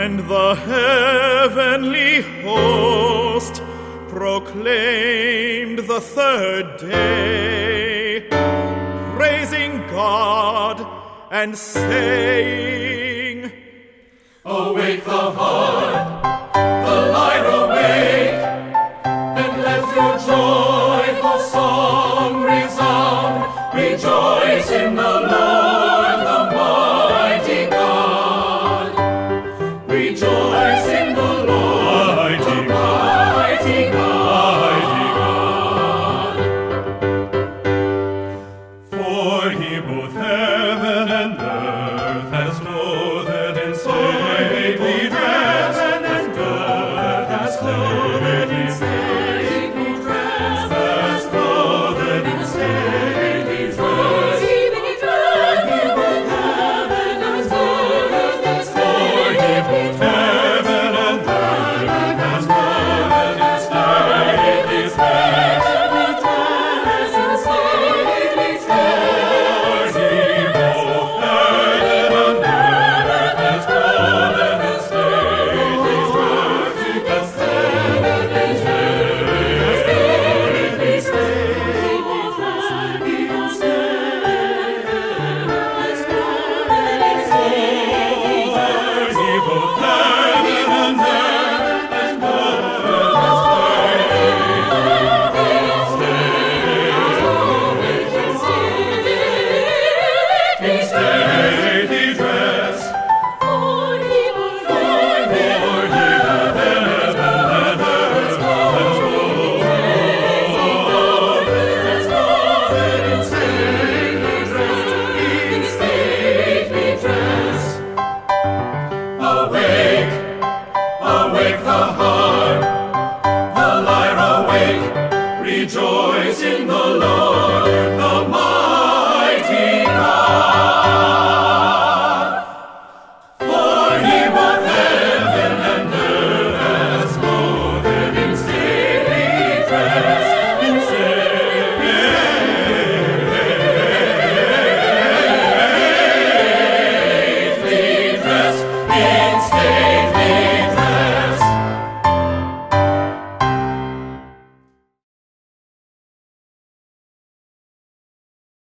And the heavenly host proclaimed the third day, praising God and saying, Awake the harp, the lyre awake, and let your joyful song resound. Rejoice in the Lord, the mighty God. Rejoice in the Lord, the mighty God. For he both heaven and earth has clothed in stately dress, and earth has clothed in stately dress, has clothed in stately dress. For he both heaven and earth has clothed in stately dress, Awake the harp, the lyre awake, rejoice in the Lord, the mighty God. For he both heaven and earth has clothed in stately dress, in stately dress, in stately